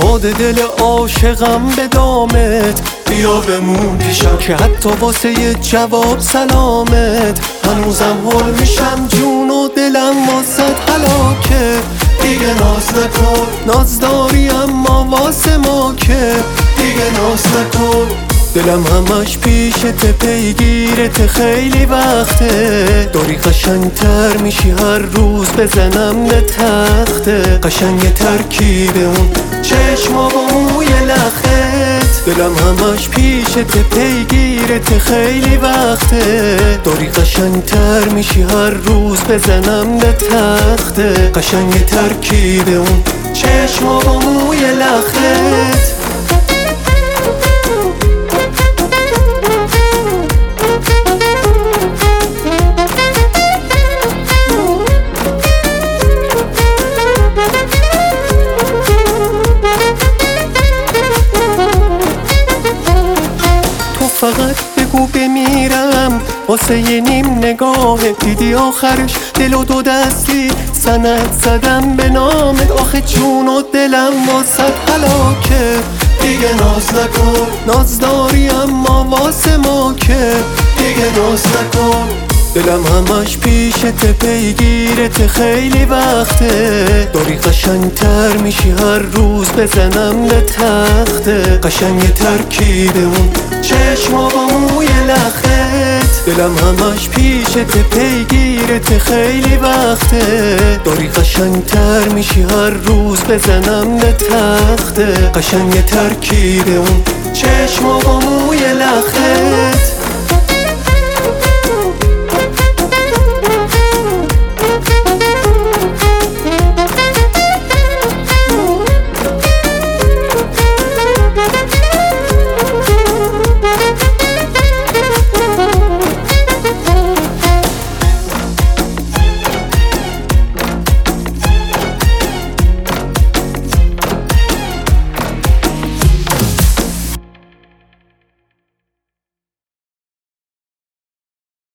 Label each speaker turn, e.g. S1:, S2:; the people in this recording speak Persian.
S1: افتاده دل عاشقم به دامت، بیا بمون پیشم که حتی واسه یه جواب سلامت هنوزم هول میشم. جون و دلم واسه هلاکه، دیگه ناز نکن. ناز داری اما واسه ما که دیگه ناز نکن. دلم همش پیشت پیگیرت خیلی وقته، داری قشنگتر میشی هر روز بزنم به تخته. قشنگ ترکیب اون چشما با موی لخت. دلم همش پیشت پیگیرت خیلی وقته، داری قشنگتر میشی هر روز بزنم به تخته. قشنگ ترکیب اون چشما با موی لخت. فقط بگو بمیرم واسه یه نیم نگاه، دیدی آخرش دل و دو دستی سند زدم به نامت. آخه جون و دلم واسه هلاکه، دیگه ناز نکن. ناز داری اما واسه ما که دیگه ناز نکن. دلم همش پیشت پیگیرت خیلی وقته، داری قشنگتر میشی هر روز بزنم به تخته. قشنگ ترکیب اون چشما با موی لخت. دلم همش پیشت پیگیرت خیلی وقته، داری قشنگتر میشی هر روز بزنم به تخته. قشنگ ترکیب اون چشما با موی لخت.